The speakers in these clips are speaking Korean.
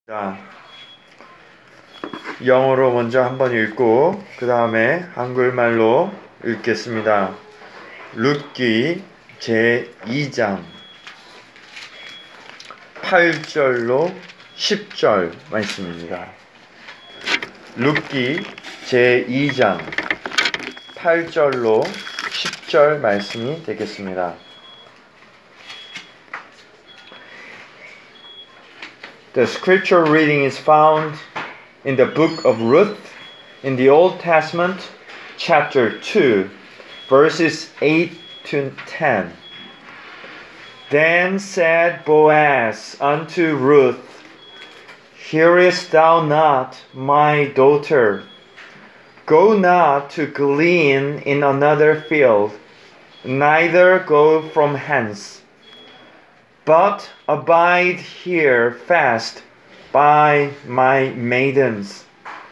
자, 영어로 먼저 한번 읽고 그 다음에 한글말로 읽겠습니다. 룻기 제2장 8절로 10절 말씀입니다. 룻기 제2장 8절로 10절 말씀이 되겠습니다. The scripture reading is found in the book of Ruth in the Old Testament, chapter 2, verses 8 to 10. Then said Boaz unto Ruth, Hearest thou not, my daughter? Go not to glean in another field, neither go from hence. But abide here fast by my maidens.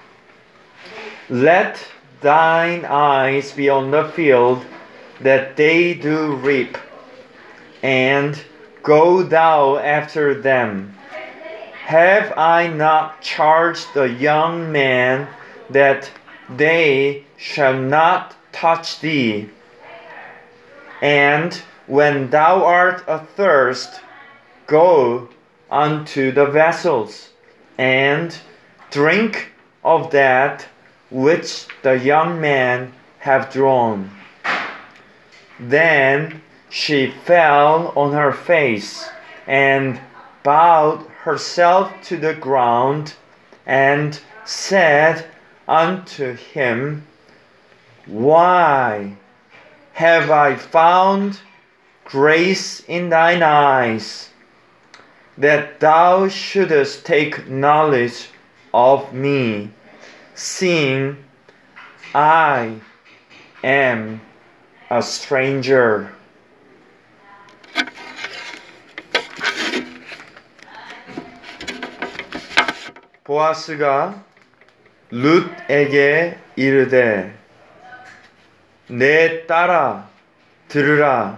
Let thine eyes be on the field that they do reap, and go thou after them. Have I not charged the young men that they shall not touch thee? And when thou art athirst, go unto the vessels, and drink of that which the young men have drawn. Then she fell on her face, and bowed herself to the ground, and said unto him, Why have I found grace in thine eyes, that thou shouldest take knowledge of me, seeing I am a stranger? 보아스가 룻에게 이르되, 내 딸아 들으라.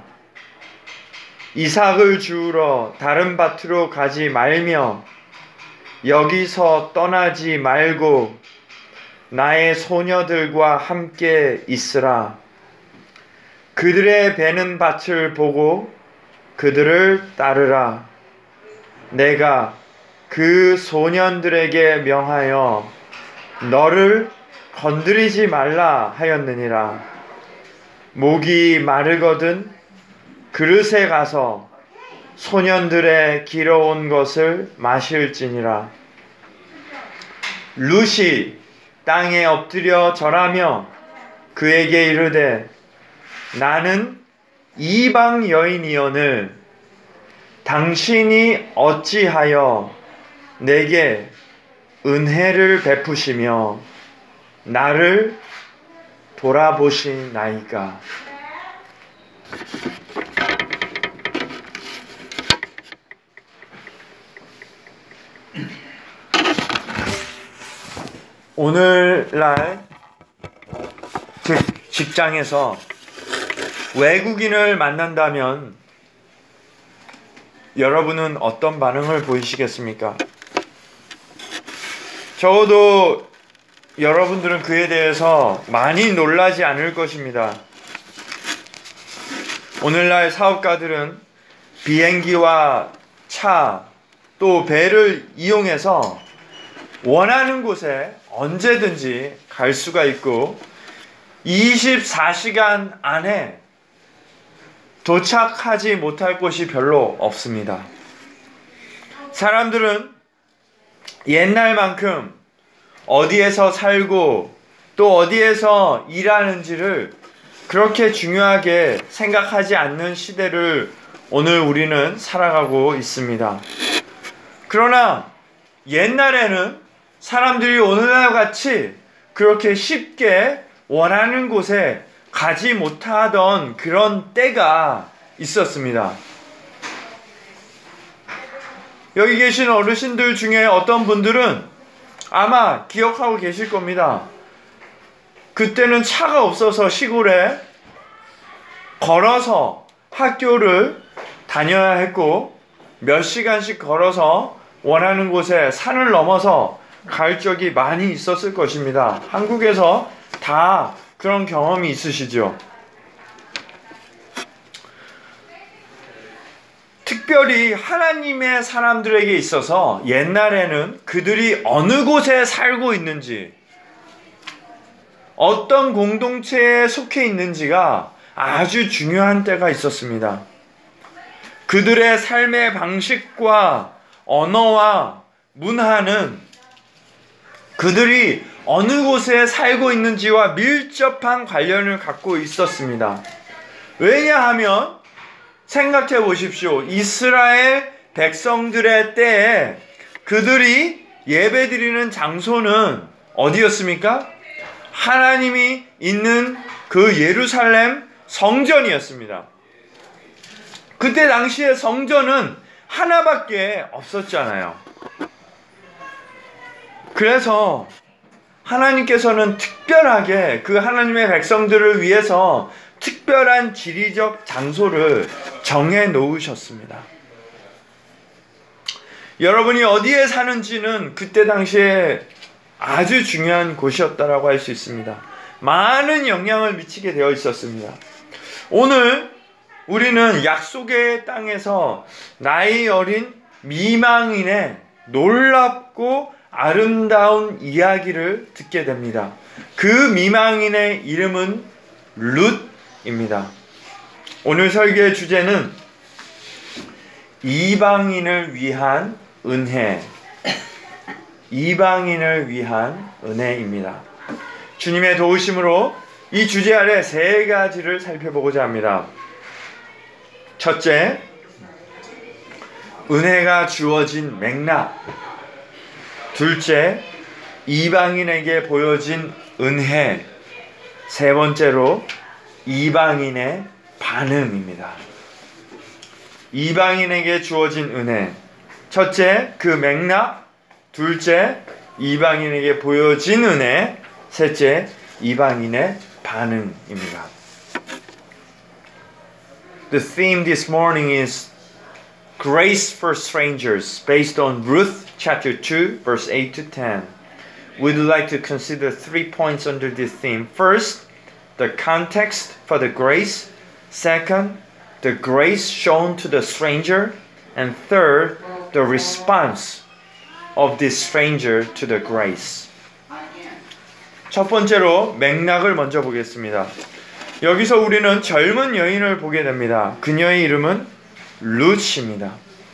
이삭을 주우러 다른 밭으로 가지 말며 여기서 떠나지 말고 나의 소녀들과 함께 있으라. 그들의 베는 밭을 보고 그들을 따르라. 내가 그 소년들에게 명하여 너를 건드리지 말라 하였느니라. 목이 마르거든 그릇에 가서 소년들의 길어온 것을 마실지니라. 룻이 땅에 엎드려 절하며 그에게 이르되, 나는 이방 여인이오늘 당신이 어찌하여 내게 은혜를 베푸시며 나를 돌아보시나이까. 오늘날 직장에서 외국인을 만난다면 여러분은 어떤 반응을 보이시겠습니까? 적어도 여러분들은 그에 대해서 많이 놀라지 않을 것입니다. 오늘날 사업가들은 비행기와 차, 또 배를 이용해서 원하는 곳에 언제든지 갈 수가 있고 24시간 안에 도착하지 못할 곳이 별로 없습니다. 사람들은 옛날만큼 어디에서 살고 또 어디에서 일하는지를 그렇게 중요하게 생각하지 않는 시대를 오늘 우리는 살아가고 있습니다. 그러나 옛날에는 사람들이 오늘날 같이 그렇게 쉽게 원하는 곳에 가지 못하던 그런 때가 있었습니다. 여기 계신 어르신들 중에 어떤 분들은 아마 기억하고 계실 겁니다. 그때는 차가 없어서 시골에 걸어서 학교를 다녀야 했고 몇 시간씩 걸어서 원하는 곳에 산을 넘어서 갈 적이 많이 있었을 것입니다. 한국에서 다 그런 경험이 있으시죠? 특별히 하나님의 사람들에게 있어서 옛날에는 그들이 어느 곳에 살고 있는지, 어떤 공동체에 속해 있는지가 아주 중요한 때가 있었습니다. 그들의 삶의 방식과 언어와 문화는 그들이 어느 곳에 살고 있는지와 밀접한 관련을 갖고 있었습니다. 왜냐하면 생각해 보십시오. 이스라엘 백성들의 때에 그들이 예배드리는 장소는 어디였습니까? 하나님이 있는 그 예루살렘 성전이었습니다. 그때 당시에 성전은 하나밖에 없었잖아요. 그래서 하나님께서는 특별하게 그 하나님의 백성들을 위해서 특별한 지리적 장소를 정해 놓으셨습니다. 여러분이 어디에 사는지는 그때 당시에 아주 중요한 곳이었다라고 할 수 있습니다. 많은 영향을 미치게 되어 있었습니다. 오늘 우리는 약속의 땅에서 나이 어린 미망인의 놀랍고 아름다운 이야기를 듣게 됩니다. 그 미망인의 이름은 룻입니다. 오늘 설교의 주제는 이방인을 위한 은혜, 이방인을 위한 은혜입니다. 주님의 도우심으로 이 주제 아래 세 가지를 살펴보고자 합니다. 첫째, 은혜가 주어진 맥락. 둘째, 이방인에게 보여진 은혜. 세 번째로, 이방인의 반응입니다. 이방인에게 주어진 은혜. 첫째, 그 맥락. 둘째, 이방인에게 보여진 은혜. 셋째, 이방인의 반응입니다. The theme this morning is Grace for Strangers, based on Ruth chapter 2, verse 8 to 10. We'd like to consider 3 points under this theme. First, the context for the grace. Second, the grace shown to the stranger. And third, the response of this stranger to the grace. 첫 번째로 맥락을 먼저 보겠습니다. 여기서 우리는 젊은 여인을 보게 됩니다. 그녀의 이름은 룻입니다.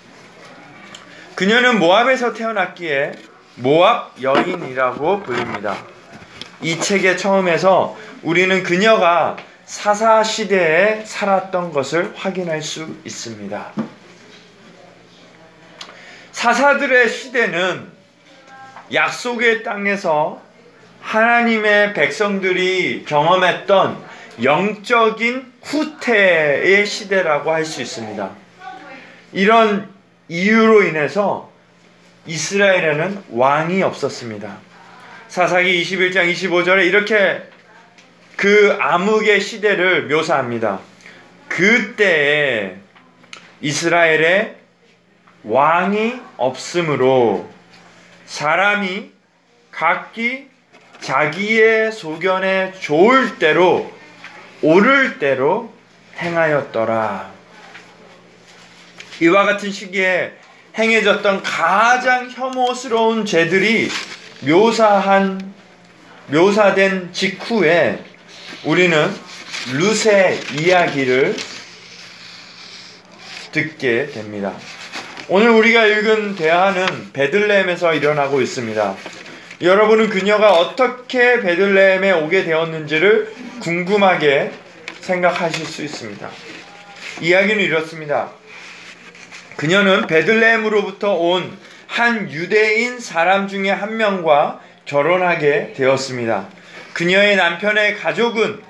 그녀는 모압에서 태어났기에 모압 여인이라고 불립니다. 이 책의 처음에서 우리는 그녀가 사사 시대에 살았던 것을 확인할 수 있습니다. 사사들의 시대는 약속의 땅에서 하나님의 백성들이 경험했던 영적인 후퇴의 시대라고 할 수 있습니다. 이런 이유로 인해서 이스라엘에는 왕이 없었습니다. 사사기 21장 25절에 이렇게 그 암흑의 시대를 묘사합니다. 그때에 이스라엘에 왕이 없으므로 사람이 각기 자기의 소견에 좋을 대로 옳을 대로 행하였더라. 이와 같은 시기에 행해졌던 가장 혐오스러운 죄들이 묘사된 직후에 우리는 룻의 이야기를 듣게 됩니다. 오늘 우리가 읽은 대화는 베들레헴에서 일어나고 있습니다. 여러분은 그녀가 어떻게 베들레헴에 오게 되었는지를 궁금하게 생각하실 수 있습니다. 이야기는 이렇습니다. 그녀는 베들레헴으로부터 온 한 유대인 사람 중에 한 명과 결혼하게 되었습니다. 그녀의 남편의 가족은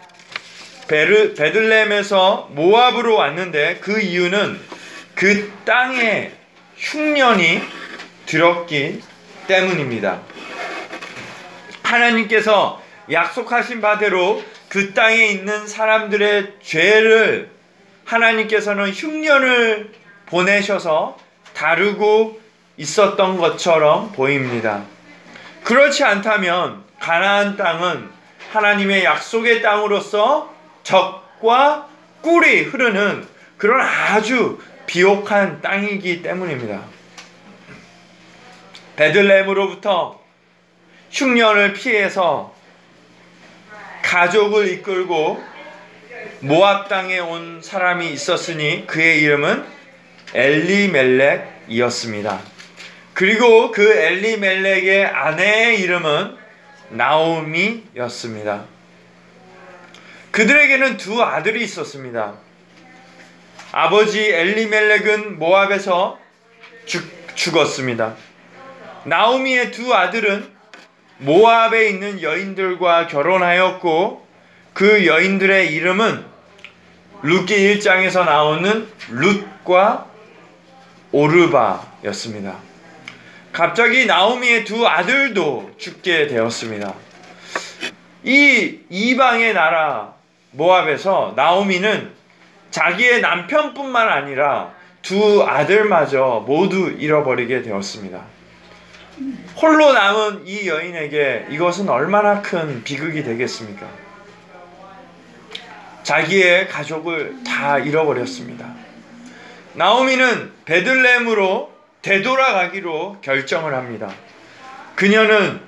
베들레헴에서 모압으로 왔는데 그 이유는 그 땅에 흉년이 들었기 때문입니다. 하나님께서 약속하신 바대로 그 땅에 있는 사람들의 죄를 하나님께서는 흉년을 보내셔서 다루고 있었던 것처럼 보입니다. 그렇지 않다면 가나안 땅은 하나님의 약속의 땅으로서 적과 꿀이 흐르는 그런 아주 비옥한 땅이기 때문입니다. 베들레헴으로부터 흉년을 피해서 가족을 이끌고 모압 땅에 온 사람이 있었으니 그의 이름은 엘리멜렉이었습니다. 그리고 그 엘리멜렉의 아내의 이름은 나오미였습니다. 그들에게는 두 아들이 있었습니다. 아버지 엘리멜렉은 모압에서 죽었습니다. 나오미의 두 아들은 모압에 있는 여인들과 결혼하였고 그 여인들의 이름은 룻기 1장에서 나오는 룻과 오르바였습니다. 갑자기 나오미의 두 아들도 죽게 되었습니다. 이 이방의 나라 모압에서 나오미는 자기의 남편뿐만 아니라 두 아들마저 모두 잃어버리게 되었습니다. 홀로 남은 이 여인에게 이것은 얼마나 큰 비극이 되겠습니까? 자기의 가족을 다 잃어버렸습니다. 나오미는 베들레헴으로 되돌아가기로 결정을 합니다. 그녀는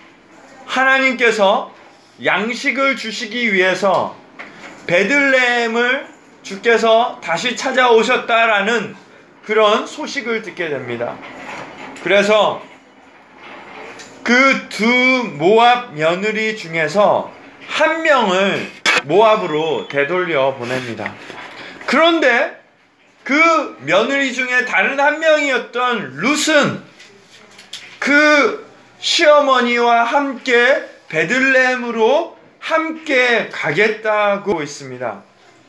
하나님께서 양식을 주시기 위해서 베들레헴을 주께서 다시 찾아오셨다라는 그런 소식을 듣게 됩니다. 그래서 그 두 모압 며느리 중에서 한 명을 모압으로 되돌려 보냅니다. 그런데 그 며느리 중에 다른 한 명이었던 룻은 그 시어머니와 함께 베들레헴으로 함께 가겠다고 있습니다.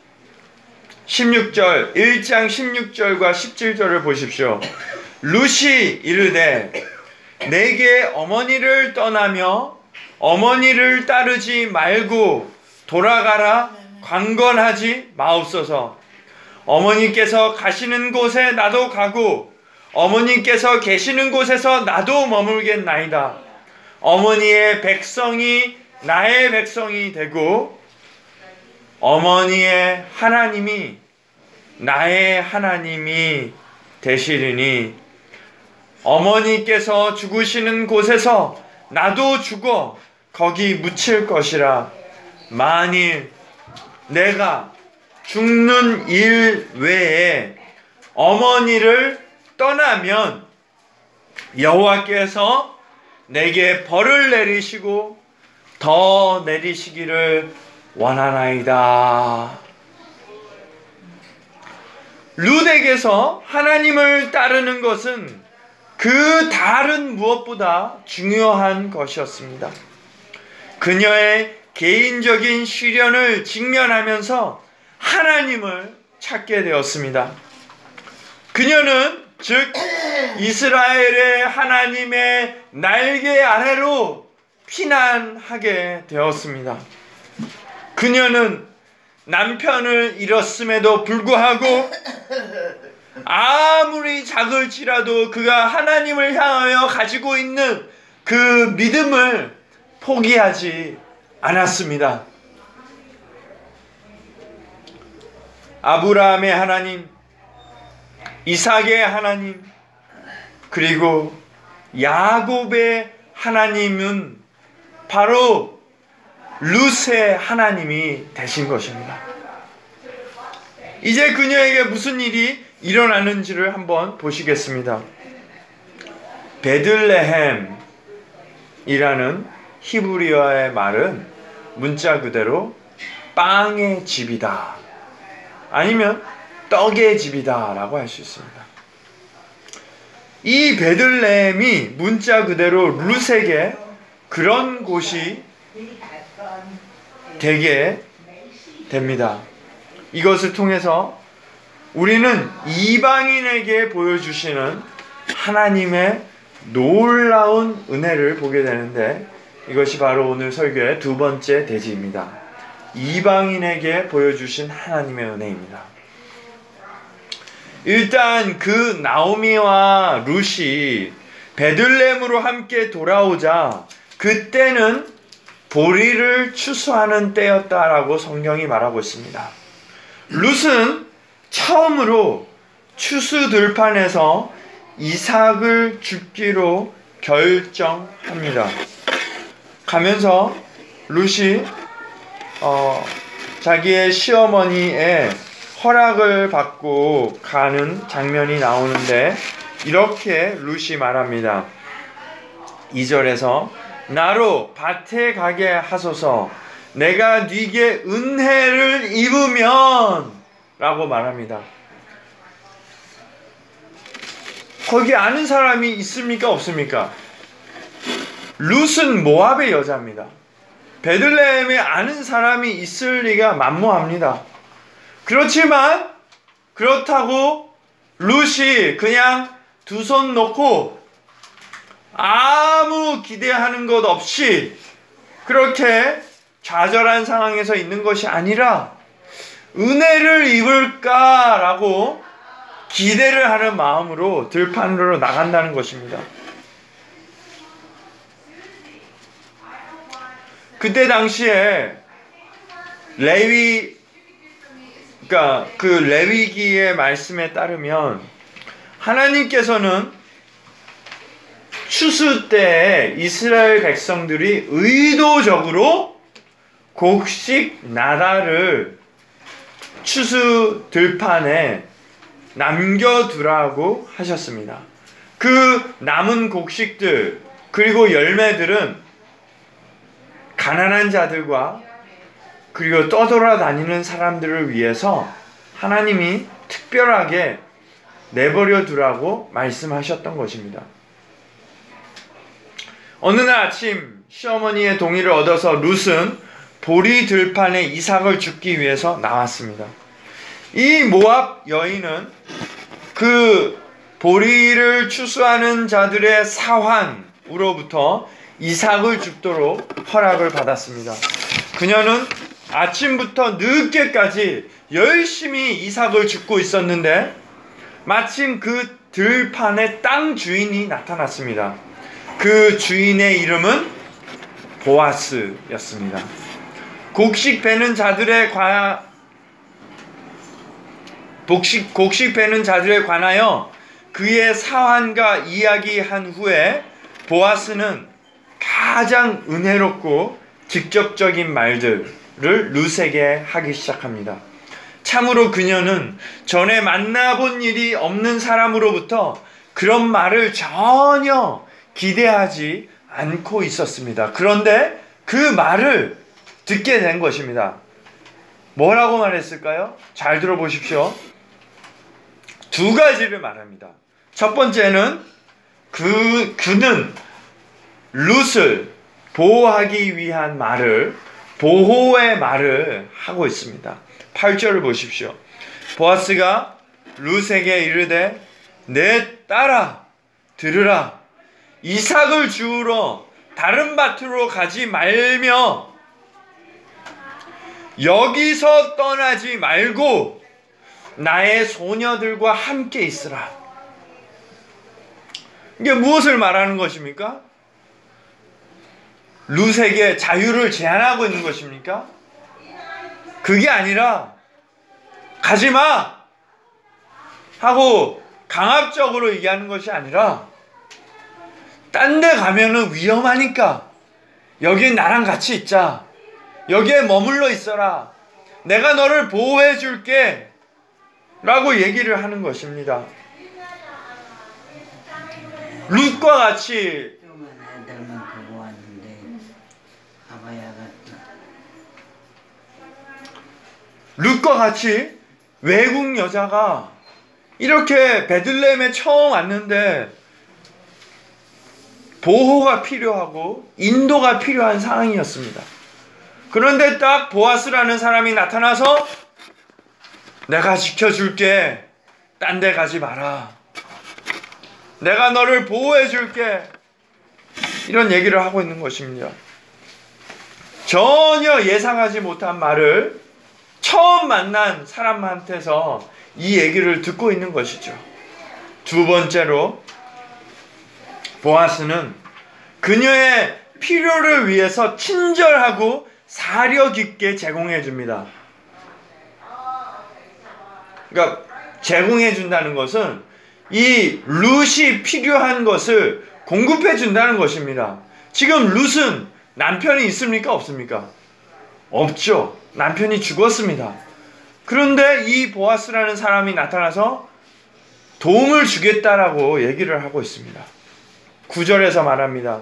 16절, 1장 16절과 17절을 보십시오. 룻이 이르되 내게 어머니를 떠나며 어머니를 따르지 말고 돌아가라 강건하지 마옵소서. 어머니께서 가시는 곳에 나도 가고 어머니께서 계시는 곳에서 나도 머물겠나이다. 어머니의 백성이 나의 백성이 되고 어머니의 하나님이 나의 하나님이 되시리니 어머니께서 죽으시는 곳에서 나도 죽어 거기 묻힐 것이라. 만일 내가 죽는 일 외에 어머니를 떠나면 여호와께서 내게 벌을 내리시고 더 내리시기를 원하나이다. 룻에게서 하나님을 따르는 것은 그 다른 무엇보다 중요한 것이었습니다. 그녀의 개인적인 시련을 직면하면서 하나님을 찾게 되었습니다. 그녀는 즉 이스라엘의 하나님의 날개 아래로 피난하게 되었습니다. 그녀는 남편을 잃었음에도 불구하고 아무리 작을지라도 그가 하나님을 향하여 가지고 있는 그 믿음을 포기하지 않았습니다. 아브라함의 하나님, 이삭의 하나님, 그리고 야곱의 하나님은 바로 룻의 하나님이 되신 것입니다. 이제 그녀에게 무슨 일이 일어나는지를 한번 보시겠습니다. 베들레헴이라는 히브리어의 말은 문자 그대로 빵의 집이다, 아니면 떡의 집이다 라고 할 수 있습니다. 이 베들레헴이 문자 그대로 룻에게 그런 곳이 되게 됩니다. 이것을 통해서 우리는 이방인에게 보여주시는 하나님의 놀라운 은혜를 보게 되는데, 이것이 바로 오늘 설교의 두 번째 대지입니다. 이방인에게 보여주신 하나님의 은혜입니다. 일단 그 나오미와 룻이 베들레헴으로 함께 돌아오자 그때는 보리를 추수하는 때였다라고 성경이 말하고 있습니다. 룻은 처음으로 추수 들판에서 이삭을 줍기로 결정합니다. 가면서 룻이 자기의 시어머니의 허락을 받고 가는 장면이 나오는데 이렇게 룻이 말합니다. 2절에서 나로 밭에 가게 하소서 내가 네게 은혜를 입으면 라고 말합니다. 거기 아는 사람이 있습니까? 없습니까? 룻은 모압의 여자입니다. 베들레헴에 아는 사람이 있을 리가 만무합니다. 그렇지만 그렇다고 룻이 그냥 두 손 놓고 아무 기대하는 것 없이 그렇게 좌절한 상황에서 있는 것이 아니라 은혜를 입을까라고 기대를 하는 마음으로 들판으로 나간다는 것입니다. 그때 당시에 그 레위기의 말씀에 따르면 하나님께서는 추수 때에 이스라엘 백성들이 의도적으로 곡식 나달을 추수 들판에 남겨두라고 하셨습니다. 그 남은 곡식들 그리고 열매들은 가난한 자들과 그리고 떠돌아다니는 사람들을 위해서 하나님이 특별하게 내버려 두라고 말씀하셨던 것입니다. 어느 날 아침 시어머니의 동의를 얻어서 룻은 보리 들판에 이삭을 줍기 위해서 나왔습니다. 이 모압 여인은 그 보리를 추수하는 자들의 사환으로부터 이삭을 줍도록 허락을 받았습니다. 그녀는 아침부터 늦게까지 열심히 이삭을 줍고 있었는데 마침 그 들판에 땅 주인이 나타났습니다. 그 주인의 이름은 보아스였습니다. 곡식 베는 자들에 관하여 그의 사환과 이야기한 후에 보아스는 가장 은혜롭고 직접적인 말들을 룻에게 하기 시작합니다. 참으로 그녀는 전에 만나본 일이 없는 사람으로부터 그런 말을 전혀 기대하지 않고 있었습니다. 그런데 그 말을 듣게 된 것입니다. 뭐라고 말했을까요? 잘 들어보십시오. 두 가지를 말합니다. 첫 번째는 그는 룻을 보호하기 위한 말을, 보호의 말을 하고 있습니다. 8절을 보십시오. 보아스가 룻에게 이르되 내 딸아 들으라. 이삭을 주우러 다른 밭으로 가지 말며 여기서 떠나지 말고 나의 소녀들과 함께 있으라. 이게 무엇을 말하는 것입니까? 룻에게 자유를 제한하고 있는 것입니까? 그게 아니라 가지마 하고 강압적으로 얘기하는 것이 아니라 딴 데 가면은 위험하니까 여기 나랑 같이 있자. 여기에 머물러 있어라. 내가 너를 보호해 줄게 라고 얘기를 하는 것입니다. 룻과 같이 외국 여자가 이렇게 베들레헴에 처음 왔는데 보호가 필요하고 인도가 필요한 상황이었습니다. 그런데 딱 보아스라는 사람이 나타나서 내가 지켜줄게. 딴 데 가지 마라. 내가 너를 보호해 줄게. 이런 얘기를 하고 있는 것입니다. 전혀 예상하지 못한 말을 처음 만난 사람한테서 이 얘기를 듣고 있는 것이죠. 두 번째로 보아스는 그녀의 필요를 위해서 친절하고 사려 깊게 제공해 줍니다. 그러니까 제공해 준다는 것은 이 룻이 필요한 것을 공급해 준다는 것입니다. 지금 룻은 남편이 있습니까? 없습니까? 없죠. 남편이 죽었습니다. 그런데 이 보아스라는 사람이 나타나서 도움을 주겠다라고 얘기를 하고 있습니다. 9절에서 말합니다.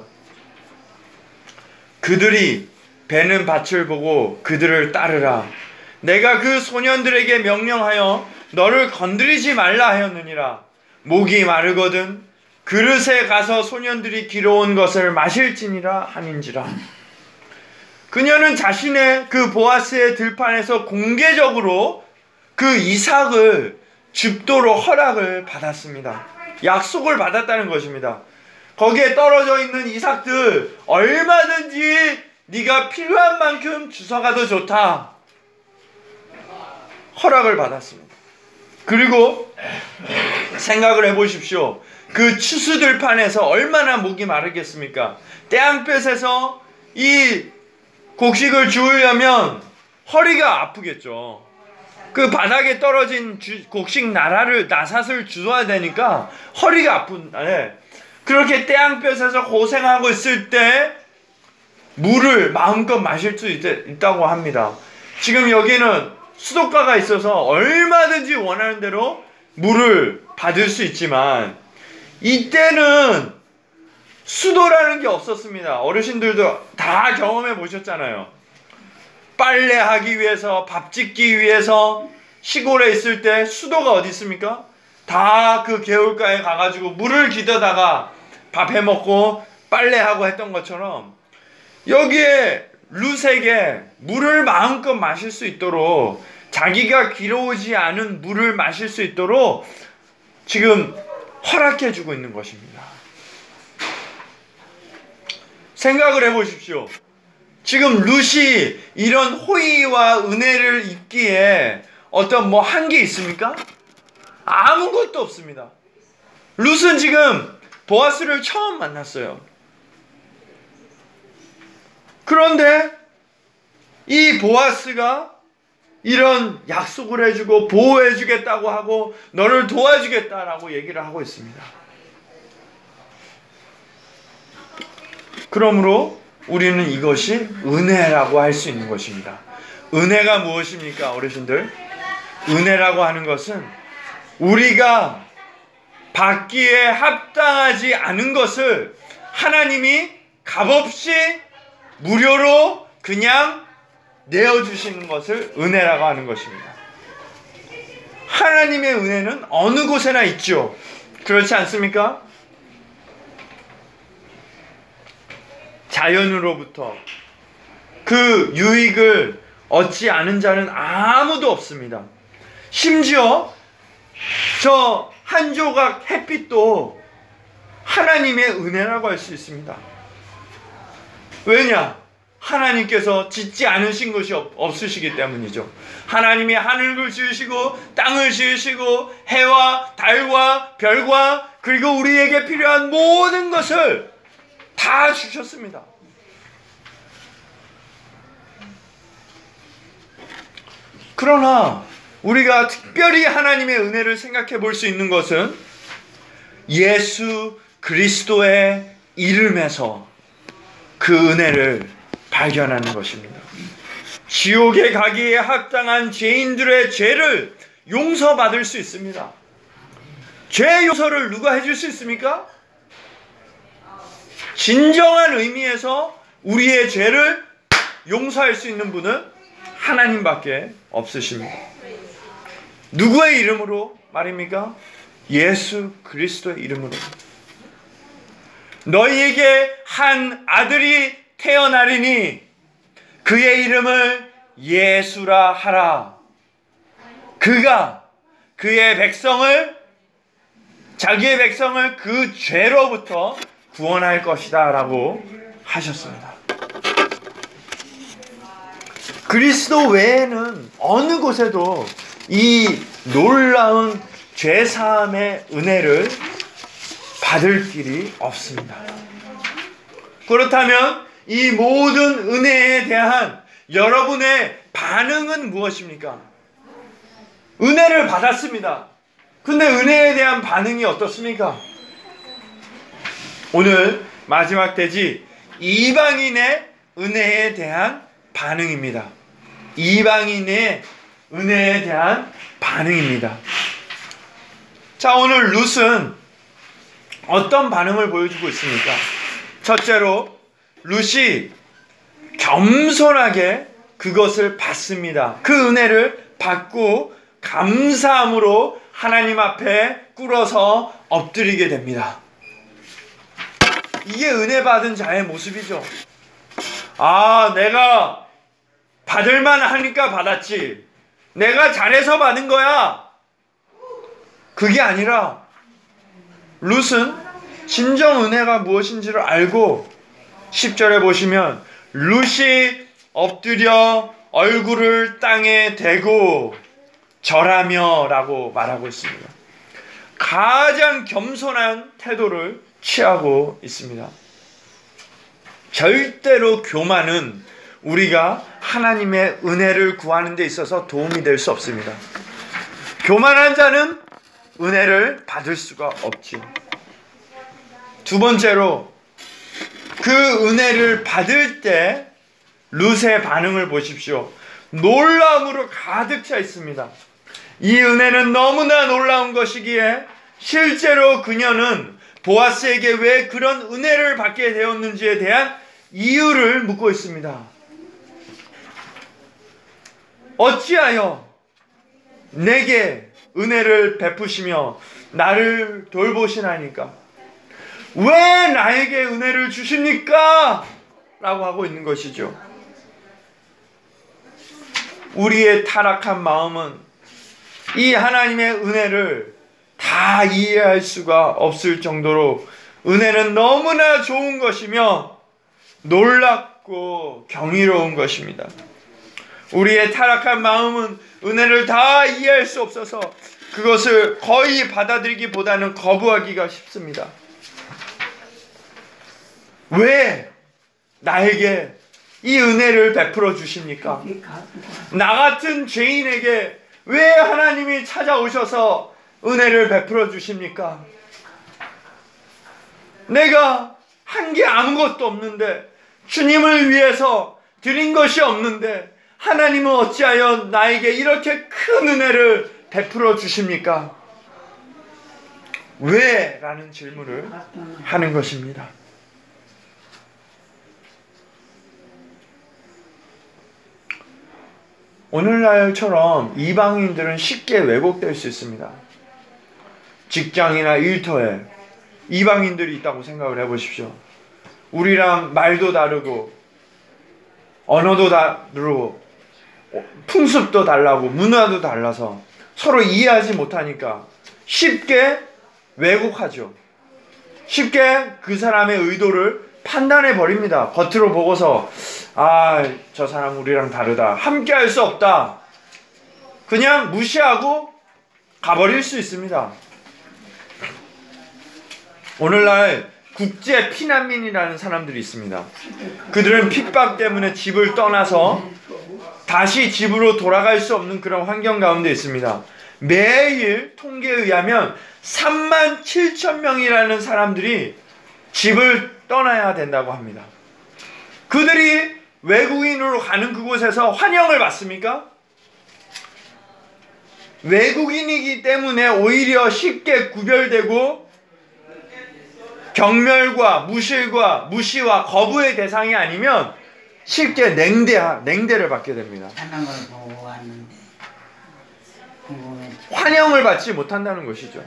그들이 베는 밭을 보고 그들을 따르라. 내가 그 소년들에게 명령하여 너를 건드리지 말라 하였느니라. 목이 마르거든 그릇에 가서 소년들이 길어온 것을 마실지니라 함인지라. 그녀는 자신의 그 보아스의 들판에서 공개적으로 그 이삭을 줍도록 허락을 받았습니다. 약속을 받았다는 것입니다. 거기에 떨어져 있는 이삭들 얼마든지 네가 필요한 만큼 주워가도 좋다. 허락을 받았습니다. 그리고 생각을 해보십시오. 그 추수들판에서 얼마나 목이 마르겠습니까? 떼양볕에서 이 곡식을 주우려면 허리가 아프겠죠. 그 바닥에 떨어진 곡식 나삿을 주워야 되니까 허리가 아픈데, 그렇게 떼양볕에서 고생하고 있을 때 물을 마음껏 마실 수 있다고 합니다. 지금 여기는 수도가가 있어서 얼마든지 원하는 대로 물을 받을 수 있지만 이때는 수도라는 게 없었습니다. 어르신들도 다 경험해 보셨잖아요. 빨래하기 위해서, 밥 짓기 위해서 시골에 있을 때 수도가 어디 있습니까? 다 그 개울가에 가가지고 물을 기대다가 밥 해먹고 빨래하고 했던 것처럼 여기에 룻에게 물을 마음껏 마실 수 있도록, 자기가 길어오지 않은 물을 마실 수 있도록 지금 허락해 주고 있는 것입니다. 생각을 해보십시오. 지금 룻이 이런 호의와 은혜를 입기에 어떤 한 게 있습니까? 아무것도 없습니다. 룻은 지금 보아스를 처음 만났어요. 그런데 이 보아스가 이런 약속을 해주고 보호해주겠다고 하고 너를 도와주겠다라고 얘기를 하고 있습니다. 그러므로 우리는 이것이 은혜라고 할 수 있는 것입니다. 은혜가 무엇입니까, 어르신들? 은혜라고 하는 것은 우리가 받기에 합당하지 않은 것을 하나님이 값없이 무료로 그냥 내어주시는 것을 은혜라고 하는 것입니다. 하나님의 은혜는 어느 곳에나 있죠. 그렇지 않습니까? 자연으로부터 그 유익을 얻지 않은 자는 아무도 없습니다. 심지어 저 한 조각 햇빛도 하나님의 은혜라고 할 수 있습니다. 왜냐? 하나님께서 짓지 않으신 것이 없으시기 때문이죠. 하나님이 하늘을 지으시고 땅을 지으시고 해와 달과 별과 그리고 우리에게 필요한 모든 것을 다 주셨습니다. 그러나 우리가 특별히 하나님의 은혜를 생각해 볼 수 있는 것은 예수 그리스도의 이름에서 그 은혜를 발견하는 것입니다. 지옥에 가기에 합당한 죄인들의 죄를 용서받을 수 있습니다. 죄 용서를 누가 해줄 수 있습니까? 진정한 의미에서 우리의 죄를 용서할 수 있는 분은 하나님밖에 없으십니다. 누구의 이름으로 말입니까? 예수 그리스도의 이름으로. 너희에게 한 아들이 태어나리니 그의 이름을 예수라 하라. 그가 그의 백성을, 자기의 백성을 그 죄로부터 구원할 것이다 라고 하셨습니다. 그리스도 외에는 어느 곳에도 이 놀라운 죄사함의 은혜를 받을 길이 없습니다. 그렇다면 이 모든 은혜에 대한 여러분의 반응은 무엇입니까? 은혜를 받았습니다. 근데 은혜에 대한 반응이 어떻습니까? 오늘 마지막 대지 이방인의 은혜에 대한 반응입니다. 이방인의 은혜에 대한 반응입니다. 자, 오늘 룻은 어떤 반응을 보여주고 있습니까? 첫째로 룻이 겸손하게 그것을 받습니다. 그 은혜를 받고 감사함으로 하나님 앞에 꿇어서 엎드리게 됩니다. 이게 은혜 받은 자의 모습이죠. 아, 내가 받을만 하니까 받았지. 내가 잘해서 받은 거야. 그게 아니라 룻은 진정 은혜가 무엇인지를 알고 10절에 보시면 룻이 엎드려 얼굴을 땅에 대고 절하며 라고 말하고 있습니다. 가장 겸손한 태도를 취하고 있습니다. 절대로 교만은 우리가 하나님의 은혜를 구하는 데 있어서 도움이 될 수 없습니다. 교만한 자는 은혜를 받을 수가 없죠. 두 번째로 그 은혜를 받을 때 룻의 반응을 보십시오. 놀라움으로 가득 차 있습니다. 이 은혜는 너무나 놀라운 것이기에 실제로 그녀는 보아스에게 왜 그런 은혜를 받게 되었는지에 대한 이유를 묻고 있습니다. 어찌하여 내게 은혜를 베푸시며 나를 돌보시나니까? 왜 나에게 은혜를 주십니까? 라고 하고 있는 것이죠. 우리의 타락한 마음은 이 하나님의 은혜를 다 이해할 수가 없을 정도로 은혜는 너무나 좋은 것이며 놀랍고 경이로운 것입니다. 우리의 타락한 마음은 은혜를 다 이해할 수 없어서 그것을 거의 받아들이기보다는 거부하기가 쉽습니다. 왜 나에게 이 은혜를 베풀어 주십니까? 나 같은 죄인에게 왜 하나님이 찾아오셔서 은혜를 베풀어 주십니까? 내가 한 게 아무것도 없는데, 주님을 위해서 드린 것이 없는데 하나님은 어찌하여 나에게 이렇게 큰 은혜를 베풀어 주십니까? 왜? 라는 질문을 하는 것입니다. 오늘날처럼 이방인들은 쉽게 왜곡될 수 있습니다. 직장이나 일터에 이방인들이 있다고 생각을 해보십시오. 우리랑 말도 다르고 언어도 다르고 풍습도 달라고 문화도 달라서 서로 이해하지 못하니까 쉽게 왜곡하죠. 쉽게 그 사람의 의도를 판단해 버립니다. 겉으로 보고서 저 사람 우리랑 다르다, 함께 할 수 없다, 그냥 무시하고 가버릴 수 있습니다. 오늘날 국제 피난민이라는 사람들이 있습니다. 그들은 핍박 때문에 집을 떠나서 다시 집으로 돌아갈 수 없는 그런 환경 가운데 있습니다. 매일 통계에 의하면 37,000명이라는 사람들이 집을 떠나야 된다고 합니다. 그들이 외국인으로 가는 그곳에서 환영을 받습니까? 외국인이기 때문에 오히려 쉽게 구별되고 경멸과 무시와 거부의 대상이 아니면 쉽게 냉대를 받게 됩니다. 하는 걸 보고 왔는데 환영을 받지 못한다는 것이죠.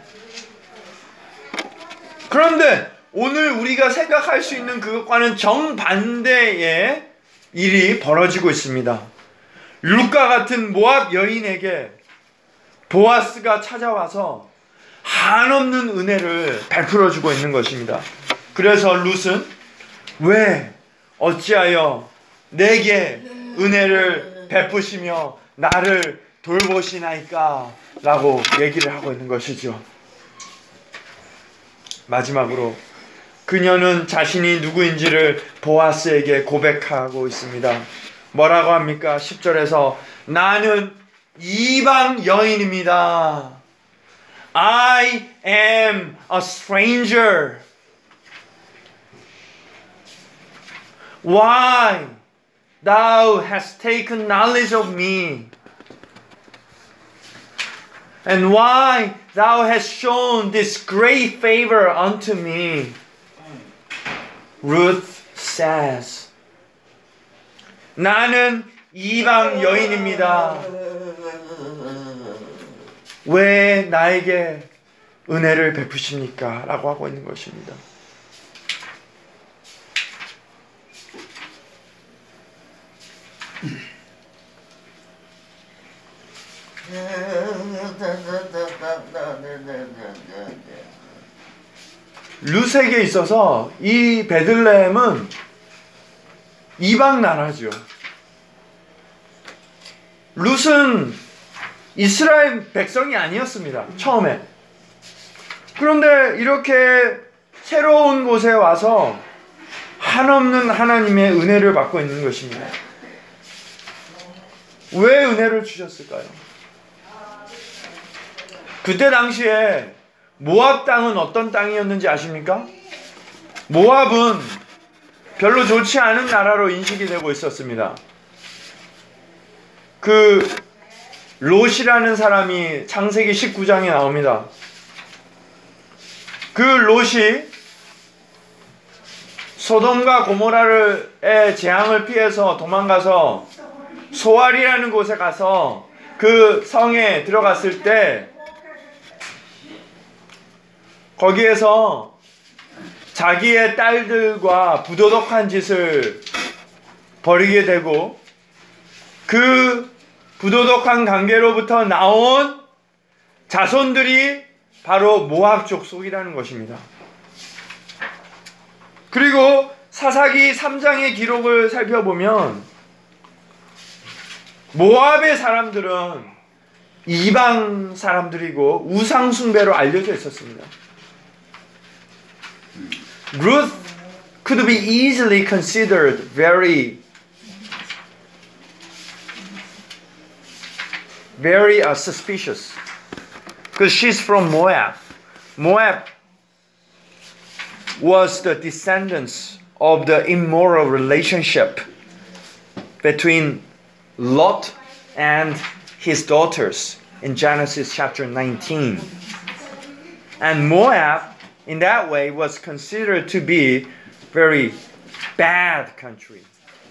그런데 오늘 우리가 생각할 수 있는 그것과는 정반대의 일이 벌어지고 있습니다. 룻과 같은 모압 여인에게 보아스가 찾아와서 한없는 은혜를 베풀어 주고 있는 것입니다. 그래서 룻은 왜 어찌하여 내게 은혜를 베푸시며 나를 돌보시나이까 라고 얘기를 하고 있는 것이죠. 마지막으로 그녀는 자신이 누구인지를 보아스에게 고백하고 있습니다. 뭐라고 합니까? 10절에서 나는 이방 여인입니다. I am a stranger. Why thou hast taken knowledge of me? And why thou hast shown this great favor unto me? Ruth says, 나는 이방 여인입니다. 왜 나에게 은혜를 베푸십니까? 라고 하고 있는 것입니다. 룻에게 있어서 이 베들레헴은 이방 나라죠. 룻은 이스라엘 백성이 아니었습니다. 처음에. 그런데 이렇게 새로운 곳에 와서 한없는 하나님의 은혜를 받고 있는 것입니다. 왜 은혜를 주셨을까요? 그때 당시에 모압 땅은 어떤 땅이었는지 아십니까? 모압은 별로 좋지 않은 나라로 인식이 되고 있었습니다. 그 롯이라는 사람이 창세기 19장에 나옵니다. 그 롯이 소돔과 고모라의 재앙을 피해서 도망가서 소알이라는 곳에 가서 그 성에 들어갔을 때 거기에서 자기의 딸들과 부도덕한 짓을 벌이게 되고 그 부도덕한 관계로부터 나온 자손들이 바로 모압 족속이라는 것입니다. 그리고 사사기 3장의 기록을 살펴보면 모압의 사람들은 이방 사람들이고 우상 숭배로 알려져 있었습니다. Ruth could be easily considered very suspicious because she's from Moab. Moab was the descendants of the immoral relationship between Lot and his daughters in Genesis chapter 19. And Moab, in that way, was considered to be very bad country.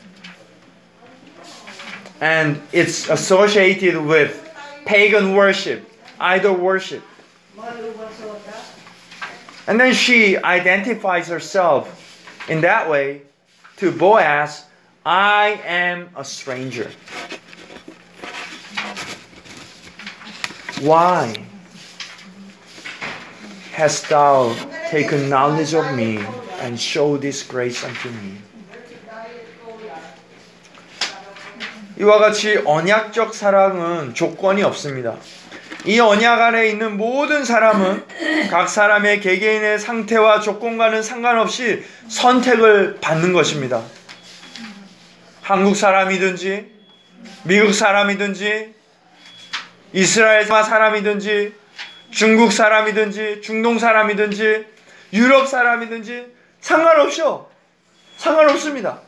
And it's associated with pagan worship, idol worship. And then she identifies herself in that way to Boaz, I am a stranger. Why hast thou taken knowledge of me and showed this grace unto me? 이와 같이 언약적 사랑은 조건이 없습니다. 이 언약 안에 있는 모든 사람은 각 사람의 개개인의 상태와 조건과는 상관없이 선택을 받는 것입니다. 한국 사람이든지 미국 사람이든지 이스라엘 사람이든지 중국 사람이든지 중동 사람이든지 유럽 사람이든지 상관없습니다.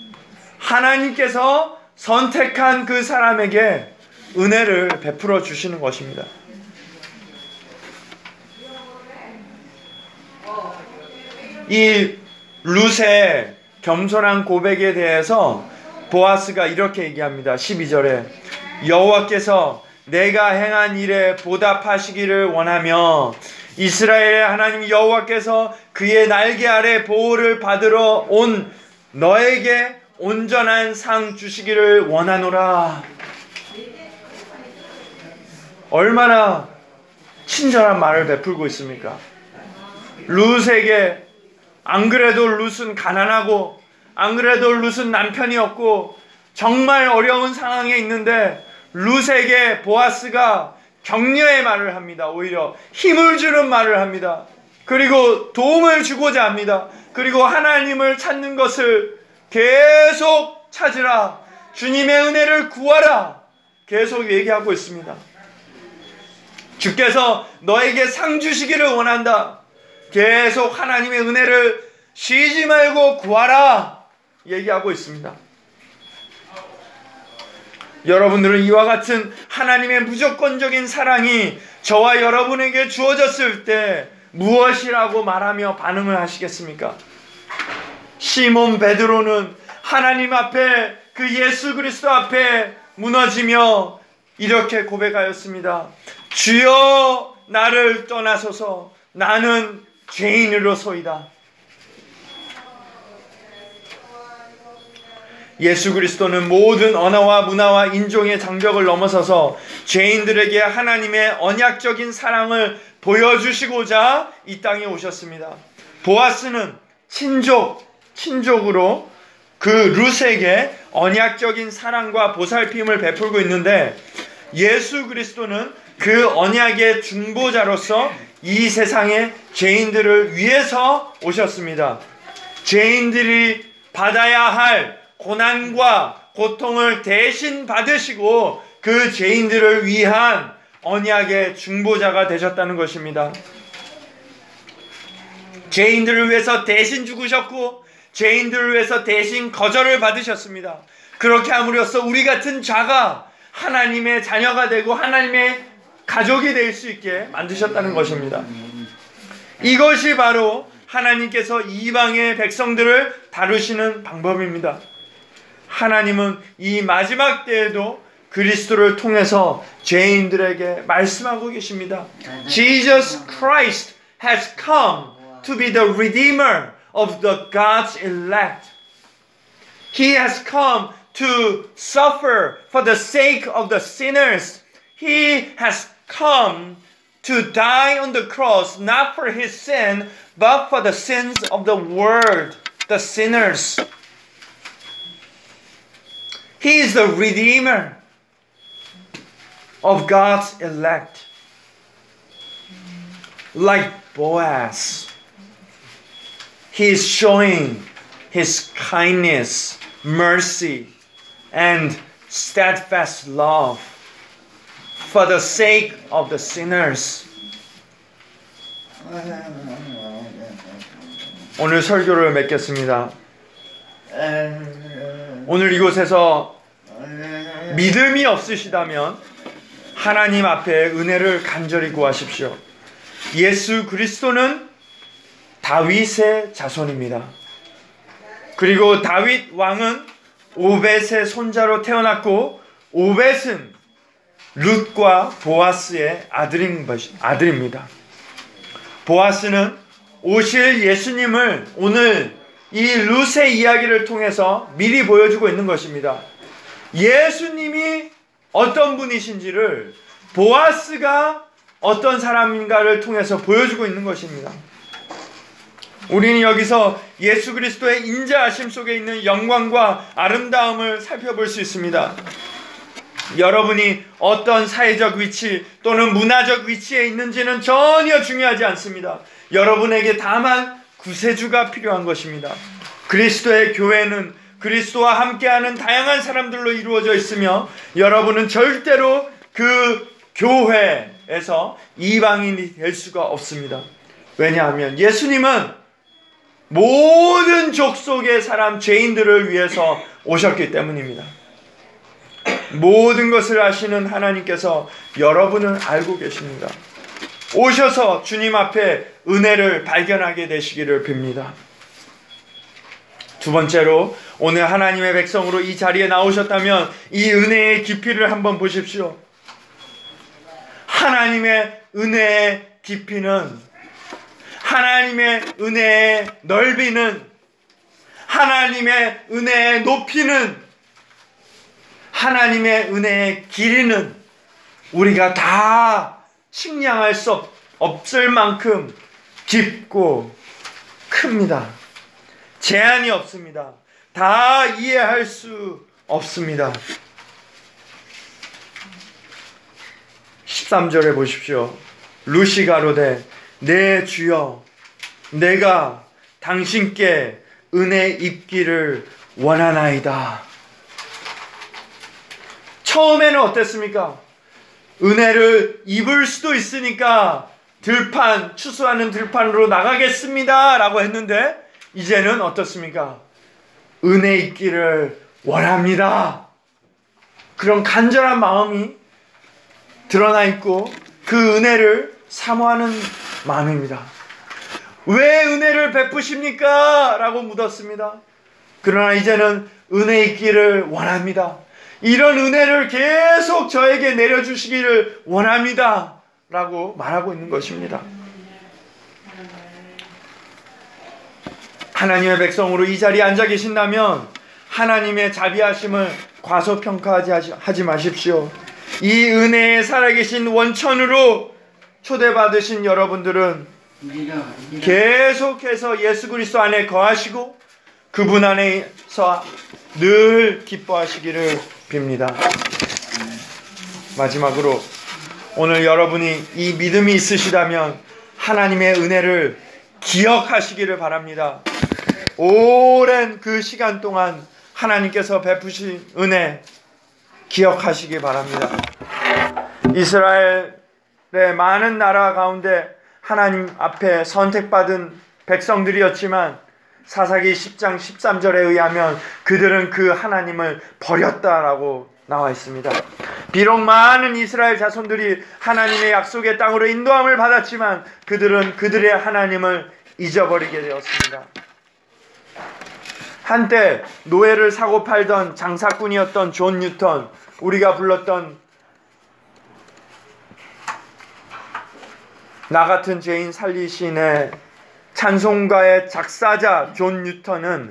하나님께서 선택한 그 사람에게 은혜를 베풀어 주시는 것입니다. 이 룻의 겸손한 고백에 대해서 보아스가 이렇게 얘기합니다. 12절에 여호와께서 내가 행한 일에 보답하시기를 원하며 이스라엘의 하나님 여호와께서 그의 날개 아래 보호를 받으러 온 너에게 온전한 상 주시기를 원하노라. 얼마나 친절한 말을 베풀고 있습니까? 룻에게 안 그래도 룻은 가난하고 안 그래도 룻은 남편이 없고 정말 어려운 상황에 있는데 룻에게 보아스가 격려의 말을 합니다. 오히려 힘을 주는 말을 합니다. 그리고 도움을 주고자 합니다. 그리고 하나님을 찾는 것을 계속 찾으라. 주님의 은혜를 구하라. 계속 얘기하고 있습니다. 주께서 너에게 상 주시기를 원한다. 계속 하나님의 은혜를 쉬지 말고 구하라. 얘기하고 있습니다. 여러분들은 이와 같은 하나님의 무조건적인 사랑이 저와 여러분에게 주어졌을 때 무엇이라고 말하며 반응을 하시겠습니까? 시몬 베드로는 하나님 앞에 그 예수 그리스도 앞에 무너지며 이렇게 고백하였습니다. 주여 나를 떠나소서 나는 죄인으로소이다. 예수 그리스도는 모든 언어와 문화와 인종의 장벽을 넘어서서 죄인들에게 하나님의 언약적인 사랑을 보여주시고자 이 땅에 오셨습니다. 보아스는 친족으로 그 룻에게 언약적인 사랑과 보살핌을 베풀고 있는데 예수 그리스도는 그 언약의 중보자로서 이 세상의 죄인들을 위해서 오셨습니다. 죄인들이 받아야 할 고난과 고통을 대신 받으시고 그 죄인들을 위한 언약의 중보자가 되셨다는 것입니다. 죄인들을 위해서 대신 죽으셨고 죄인들을 위해서 대신 거절을 받으셨습니다. 그렇게 함으로써 우리 같은 자가 하나님의 자녀가 되고 하나님의 가족이 될 수 있게 만드셨다는 것입니다. 이것이 바로 하나님께서 이방의 백성들을 다루시는 방법입니다. 하나님은 이 마지막 때에도 그리스도를 통해서 죄인들에게 말씀하고 계십니다. Jesus Christ has come to be the redeemer of the God's elect. He has come to suffer for the sake of the sinners. He has come to die on the cross, not for his sin, but for the sins of the world, the sinners. He is the redeemer of God's elect. Like Boaz, he is showing his kindness, mercy, and steadfast love for the sake of the sinners. 오늘 설교를 맺겠습니다. 오늘 이곳에서 믿음이 없으시다면 하나님 앞에 은혜를 간절히 구하십시오. 예수 그리스도는 다윗의 자손입니다. 그리고 다윗 왕은 오벳의 손자로 태어났고 오벳은 룻과 보아스의 아들입니다. 보아스는 오실 예수님을 오늘 이 룻의 이야기를 통해서 미리 보여주고 있는 것입니다. 예수님이 어떤 분이신지를 보아스가 어떤 사람인가를 통해서 보여주고 있는 것입니다. 우리는 여기서 예수 그리스도의 인자하심 속에 있는 영광과 아름다움을 살펴볼 수 있습니다. 여러분이 어떤 사회적 위치 또는 문화적 위치에 있는지는 전혀 중요하지 않습니다. 여러분에게 다만 구세주가 필요한 것입니다. 그리스도의 교회는 그리스도와 함께하는 다양한 사람들로 이루어져 있으며 여러분은 절대로 그 교회에서 이방인이 될 수가 없습니다. 왜냐하면 예수님은 모든 족속의 사람 죄인들을 위해서 오셨기 때문입니다. 모든 것을 아시는 하나님께서 여러분을 알고 계십니다. 오셔서 주님 앞에 은혜를 발견하게 되시기를 빕니다. 두 번째로 오늘 하나님의 백성으로 이 자리에 나오셨다면 이 은혜의 깊이를 한번 보십시오. 하나님의 은혜의 깊이는, 하나님의 은혜의 넓이는, 하나님의 은혜의 높이는, 하나님의 은혜의 길이는 우리가 다 측량할 수 없을 만큼 깊고 큽니다. 제한이 없습니다. 다 이해할 수 없습니다. 13절에 보십시오. 룻이 가로되 내 주여 내가 당신께 은혜 입기를 원하나이다. 처음에는 어땠습니까? 은혜를 입을 수도 있으니까 추수하는 들판으로 나가겠습니다 라고 했는데 이제는 어떻습니까? 은혜 입기를 원합니다. 그런 간절한 마음이 드러나 있고 그 은혜를 사모하는 마음입니다. 왜 은혜를 베푸십니까? 라고 묻었습니다. 그러나 이제는 은혜 있기를 원합니다. 이런 은혜를 계속 저에게 내려주시기를 원합니다. 라고 말하고 있는 것입니다. 하나님의 백성으로 이 자리에 앉아 계신다면 하나님의 자비하심을 과소평가하지 마십시오. 이 은혜에 살아계신 원천으로 초대받으신 여러분들은 계속해서 예수 그리스도 안에 거하시고 그분 안에서 늘 기뻐하시기를 빕니다. 마지막으로 오늘 여러분이 이 믿음이 있으시다면 하나님의 은혜를 기억하시기를 바랍니다. 오랜 그 시간 동안 하나님께서 베푸신 은혜 기억하시기 바랍니다. 이스라엘의 많은 나라 가운데 하나님 앞에 선택받은 백성들이었지만 사사기 10장 13절에 의하면 그들은 그 하나님을 버렸다라고 나와 있습니다. 비록 많은 이스라엘 자손들이 하나님의 약속의 땅으로 인도함을 받았지만 그들은 그들의 하나님을 잊어버리게 되었습니다. 한때 노예를 사고 팔던 장사꾼이었던 존 뉴턴, 우리가 불렀던 나 같은 죄인 살리신의 찬송가의 작사자 존 뉴턴은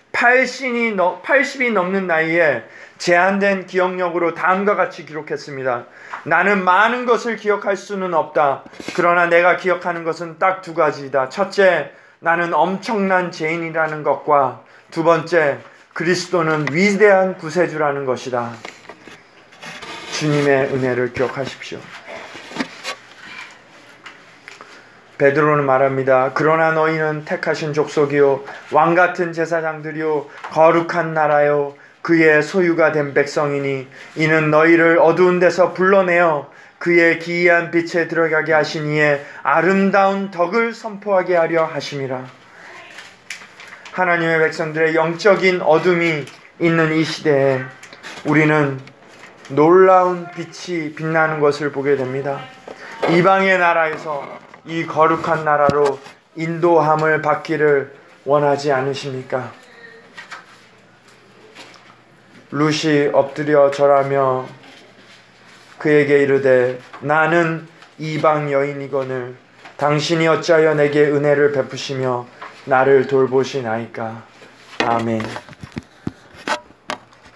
80이 넘는 나이에 제한된 기억력으로 다음과 같이 기록했습니다. 나는 많은 것을 기억할 수는 없다. 그러나 내가 기억하는 것은 딱 두 가지다. 첫째, 나는 엄청난 죄인이라는 것과 두 번째, 그리스도는 위대한 구세주라는 것이다. 주님의 은혜를 기억하십시오. 베드로는 말합니다. 그러나 너희는 택하신 족속이요 왕같은 제사장들이요 거룩한 나라요 그의 소유가 된 백성이니 이는 너희를 어두운 데서 불러내어 그의 기이한 빛에 들어가게 하신 이의 아름다운 덕을 선포하게 하려 하심이라. 하나님의 백성들의 영적인 어둠이 있는 이 시대에 우리는 놀라운 빛이 빛나는 것을 보게 됩니다. 이방의 나라에서 이 거룩한 나라로 인도함을 받기를 원하지 않으십니까? 룻이 엎드려 절하며 그에게 이르되 나는 이방 여인이거늘 당신이 어찌하여 내게 은혜를 베푸시며 나를 돌보시나이까. 아멘.